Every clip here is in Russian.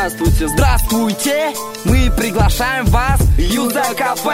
Здравствуйте, здравствуйте, мы приглашаем вас в Юза кафе.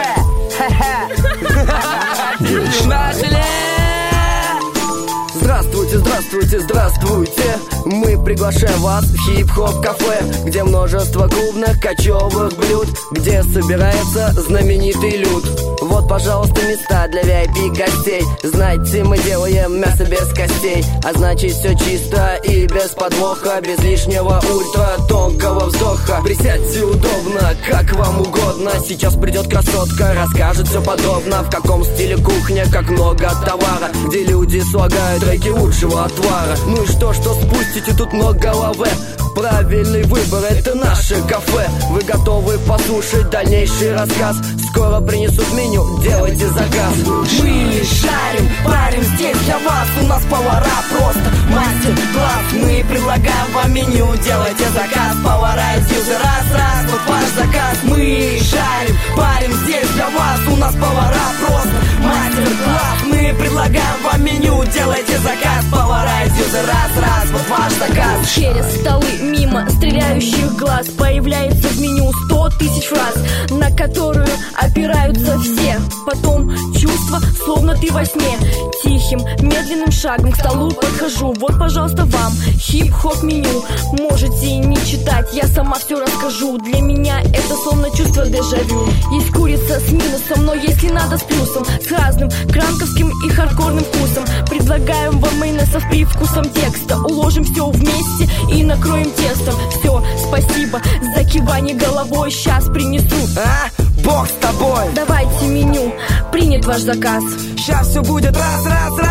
Начали! Здравствуйте, здравствуйте, здравствуйте. Мы приглашаем вас в хип-хоп кафе, где множество клубных кочевых блюд, где собирается знаменитый люд. Вот, пожалуйста, места для VIP гостей. Знаете, мы делаем мясо без костей, а значит все чисто и без подвоха, без лишнего ультра тонкого вздоха. Присядьте удобно, как вам угодно. Сейчас придет красотка, расскажет все подробно. В каком стиле кухня, как много товара, где люди слагают треки лучшего отвара. Ну и что спустите тут много лаве? Правильный выбор, это наше кафе. Вы готовы послушать дальнейший рассказ? Скоро принесут меню, делайте заказ. Мы шарим, парим здесь для вас. У нас повара просто мастер-класс. Мы предлагаем вам меню, делайте заказ. Повара из Юза, раз, вот ваш заказ. Мы шарим, парим здесь для вас. У нас повара просто мастер-класс. Мы предлагаем вам меню, делайте заказ. Повара из Юза, раз, вот ваш заказ. Через столы мимо стреляющих глаз появляется в меню 100 тысяч фраз, на которую опираются все. Потом чувство, словно ты во сне. Тихим, медленным шагом к столу подхожу. Вот, пожалуйста, вам хип-хоп меню. Можете и не читать, я сама все расскажу. Для меня это словно чувство дежавю. Есть курица с минусом, но если надо с плюсом, с разным кранковским и хардкорным вкусом. Предлагаем вам майонез с привкусом текста. Уложим все вместе и накроем тестом. Все, спасибо за кивание головой. Сейчас принесу. Бог с тобой. Давайте меню, принят ваш заказ. Сейчас все будет раз.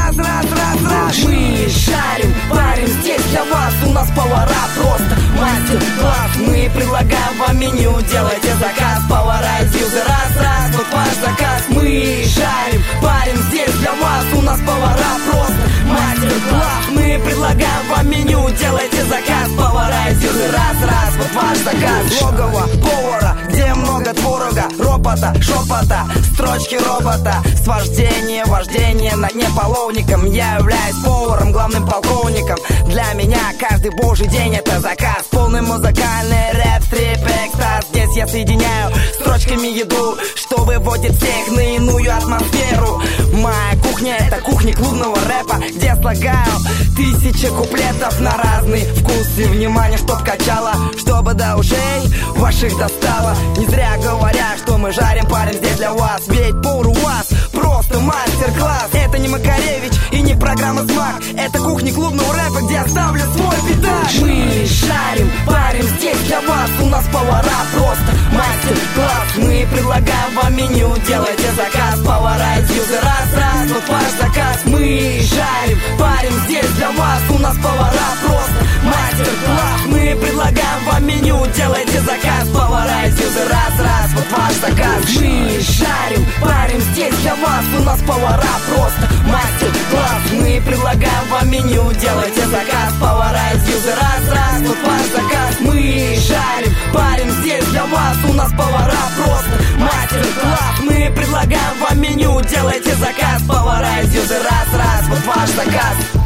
Мы шарим, парим здесь для вас. У нас повара просто мастер-класс. Мы предлагаем вам меню, делайте заказ. Повара из Юза, раз, вот ваш заказ. Мы шарим, парим здесь для вас. У нас повара просто мастер-класс. Мы предлагаем вам меню, делайте заказ. Повара из Юза, раз, вот ваш заказ. Логово повара, где много творога, ропота, шепота, строчки робота. С вождение на дне половником. Я являюсь поваром, главным полковником. Для меня каждый божий день это заказ. Полный музыкальный рэп, стрип, экстаз. Здесь я соединяю строчками еду, что выводит всех на иную атмосферу. Моя кухня — это кухня клубного рэпа, где слагаю тысячи куплетов на разный вкус и внимание, чтоб качало, чтобы до ушей ваших достало. Не зря говорят, что мы жарим, парим здесь для вас. Ведь повар у вас просто мастер-класс. Это не Макаревич и не программа «Смак». Это кухня клубного рэпа, где оставлю свой педаль. Мы шарим, парим здесь для вас. У нас повара просто мастер-класс. Мы предлагаем вам меню, делайте заказ. Повара из Юза, раз, вот ваш заказ. Мы шарим, парим здесь для вас. У нас повара просто мастер-класс. Мы предлагаем вам меню, делайте заказ. Повара из Юза, раз, вот ваш заказ. Мы шарим, парим здесь для вас. У нас повара просто мастер-класс. Мы предлагаем вам меню, делайте заказ. Повара из Юза, раз, вот ваш заказ. Мы шарим, парим здесь для вас. У нас повара просто мастер-класс. Мы предлагаем вам меню, делайте заказ. Повара из Юза, раз, вот ваш заказ.